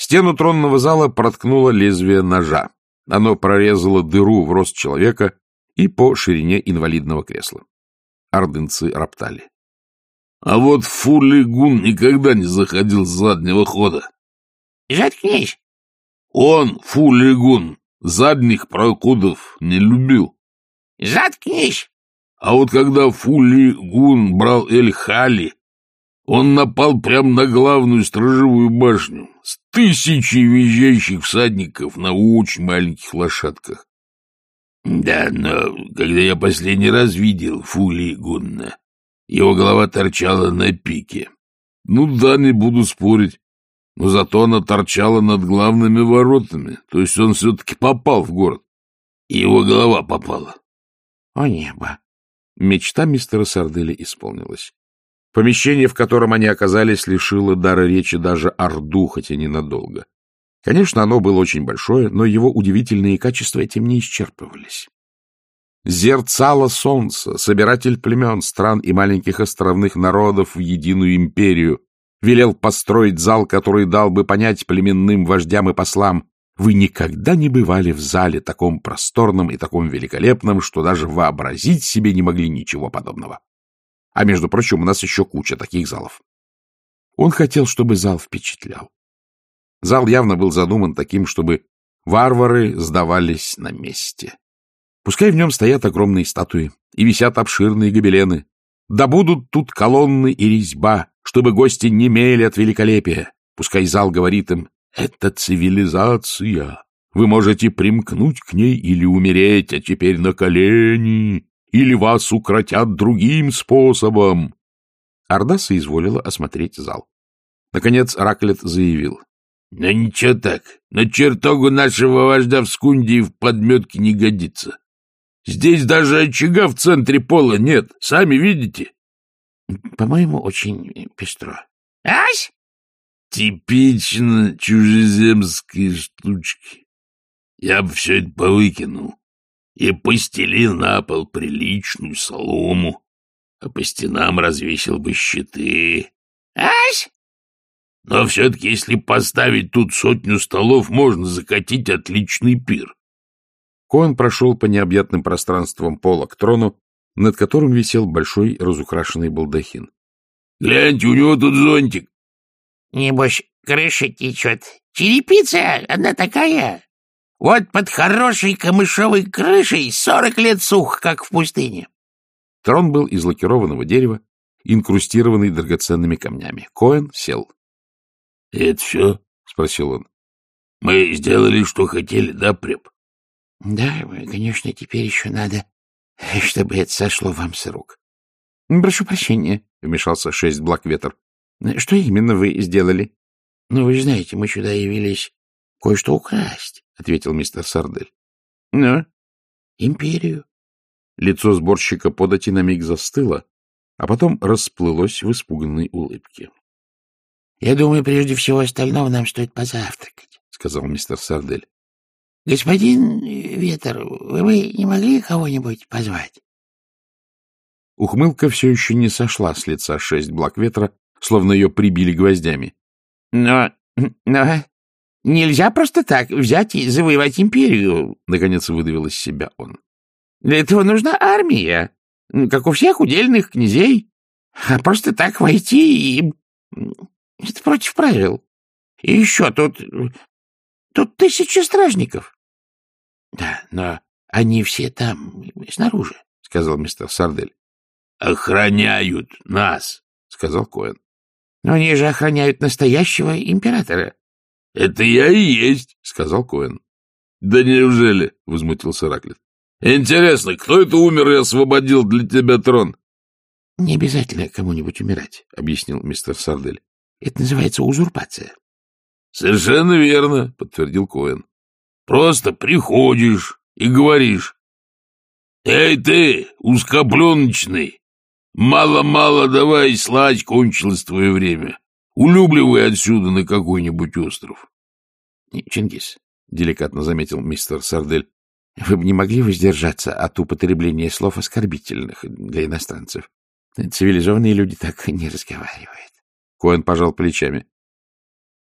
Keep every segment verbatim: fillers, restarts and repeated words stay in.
Стену тронного зала проткнуло лезвие ножа. Оно прорезало дыру в рост человека и по ширине инвалидного кресла. Ордынцы роптали. — А вот Фулигун никогда не заходил с заднего хода. — Заткнись! — Он, Фулигун, задних проходов не любил. — Заткнись! А вот когда Фулигун брал Эль-Хали, он напал прямо на главную сторожевую башню с тысячей визжащих всадников на очень маленьких лошадках. Да, но когда я последний раз видел Фулигуна, его голова торчала на пике. Ну да, не буду спорить, но зато она торчала над главными воротами, то есть он все-таки попал в город, и его голова попала. О небо! Мечта мистера Сарделя исполнилась. Помещение, в котором они оказались, лишило дара речи даже Орду, хотя ненадолго. Конечно, оно было очень большое, но его удивительные качества этим не исчерпывались. Зерцало солнца, собиратель племен, стран и маленьких островных народов в единую империю, велел построить зал, который дал бы понять племенным вождям и послам: вы никогда не бывали в зале таком просторном и таком великолепном, что даже вообразить себе не могли ничего подобного. А между прочим, у нас еще куча таких залов. Он хотел, чтобы зал впечатлял. Зал явно был задуман таким, чтобы варвары сдавались на месте. Пускай в нем стоят огромные статуи и висят обширные гобелены. Да будут тут колонны и резьба, чтобы гости немели от великолепия. Пускай зал говорит им: это цивилизация. Вы можете примкнуть к ней или умереть, а теперь на колени, или вас укротят другим способом. Орда соизволила осмотреть зал. Наконец Раклет заявил: — Ну ничего так, на чертогу нашего вождя в Скунде и в подметке не годится. Здесь даже очага в центре пола нет, сами видите? — По-моему, очень пестро. — Ась! — Типично чужеземские штучки. Я бы все это повыкинул и постелил на пол приличную солому, а по стенам развесил бы щиты. — Ась! Но все-таки, если поставить тут сотню столов, можно закатить отличный пир. Коэн прошел по необъятным пространствам пола к трону, над которым висел большой разукрашенный балдахин. — Гляньте, у него тут зонтик. — Небось, крыша течет. Черепица, она такая. Вот под хорошей камышовой крышей сорок лет сух, как в пустыне. Трон был из лакированного дерева, инкрустированный драгоценными камнями. Коэн сел. — Это все? — спросил он. — Мы сделали, что хотели, да, преп? — Да, конечно, теперь еще надо, чтобы это сошло вам с рук. — Прошу прощения, — вмешался шесть Блэкветер. — Что именно вы сделали? — Ну, вы же знаете, мы сюда явились кое-что украсть, — ответил мистер Сардель. — Ну? — Империю. Лицо сборщика подати на миг застыло, а потом расплылось в испуганной улыбке. — Я думаю, прежде всего остального нам стоит позавтракать, — сказал мистер Сардель. — Господин Ветер, вы бы не могли кого-нибудь позвать? Ухмылка все еще не сошла с лица шесть Блэкветера, словно ее прибили гвоздями. — Но... но... нельзя просто так взять и завоевать империю, — наконец выдавил из себя он. — Для этого нужна армия, как у всех удельных князей. А просто так войти и... это против правил. И еще тут... тут тысяча стражников. — Да, но они все там, снаружи, — сказал мистер Сардель. — Охраняют нас, — сказал Коэн. — Но они же охраняют настоящего императора. — Это я и есть, — сказал Коэн. — Да неужели? — возмутился Раклет. — Интересно, кто это умер и освободил для тебя трон? — Не обязательно кому-нибудь умирать, — объяснил мистер Сардель. — Это называется узурпация. — Совершенно верно, — подтвердил Коэн. — Просто приходишь и говоришь: «Эй ты, узкопленочный, мало-мало давай слать, кончилось твое время. Улюбливай отсюда на какой-нибудь остров». — Чингис, — деликатно заметил мистер Сардель, — вы бы не могли воздержаться от употребления слов оскорбительных для иностранцев. Цивилизованные люди так не разговаривают. Коэн пожал плечами.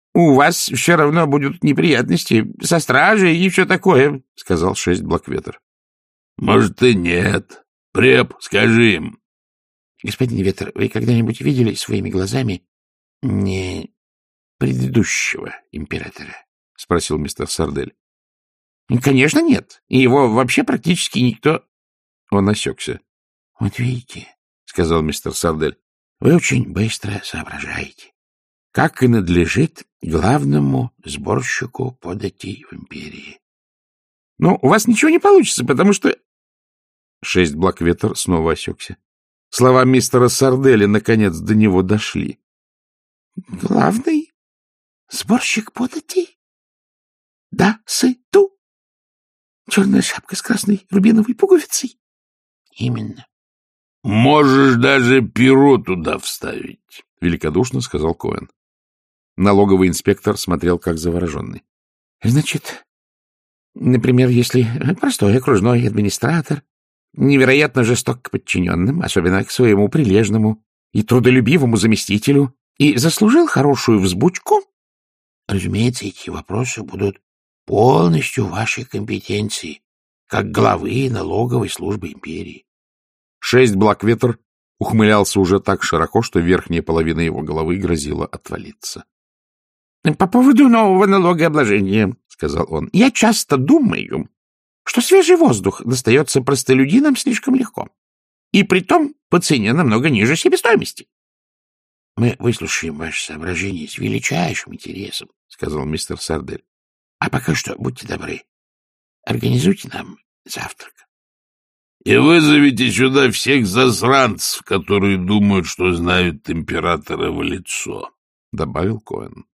у вас все равно будут неприятности со стражей и все такое, — сказал шесть Блэкветер. — Может, и нет. Преп, скажи им. — Господин Ветер, вы когда-нибудь видели своими глазами не предыдущего императора? — спросил мистер Сардель. — Конечно, нет. И его вообще практически никто... Он осекся. — Вот видите, — сказал мистер Сардель, — вы очень быстро соображаете, как и надлежит главному сборщику податей в империи. — Ну, у вас ничего не получится, потому что... Шесть Блэкветер снова осекся. Слова мистера Сарделя наконец до него дошли. — Главный сборщик податей? — Да, сыту. Черная шапка с красной рубиновой пуговицей? — Именно. — Можешь даже перо туда вставить, — великодушно сказал Коэн. Налоговый инспектор смотрел как завороженный. — Значит, например, если простой окружной администратор невероятно жесток к подчиненным, особенно к своему прилежному и трудолюбивому заместителю, и заслужил хорошую взбучку, разумеется, эти вопросы будут полностью в вашей компетенции, как главы налоговой службы империи. Шесть Блэкветер ухмылялся уже так широко, что верхняя половина его головы грозила отвалиться. — По поводу нового налогообложения, — сказал он, — я часто думаю, что свежий воздух достается простолюдинам слишком легко, и притом по цене намного ниже себестоимости. — Мы выслушаем ваши соображения с величайшим интересом, — сказал мистер Сардель. — А пока что, будьте добры, организуйте нам завтрак. — И вызовите сюда всех засранцев, которые думают, что знают императора в лицо, — добавил Коэн.